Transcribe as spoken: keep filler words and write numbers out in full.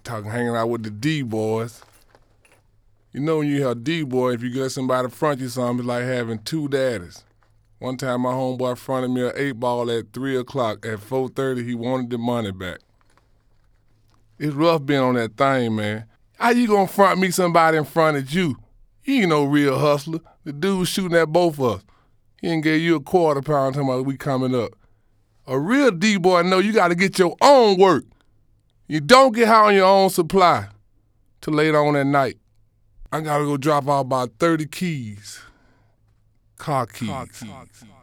talking, hanging out with the D-boys. You know when you hear D-boy, if you get somebody front you something, it's like having two daddies. One time my homeboy fronted me an eight ball at three o'clock. At four thirty, he wanted the money back. It's rough being on that thing, man. How you gonna front me somebody in front of you? You ain't no real hustler. The dude shooting at both of us. He ain't gave you a quarter pound talking about we coming up. A real D-boy know you gotta get your own work. You don't get high on your own supply till later on at night. I gotta go drop off about thirty keys. Car keys. Car keys.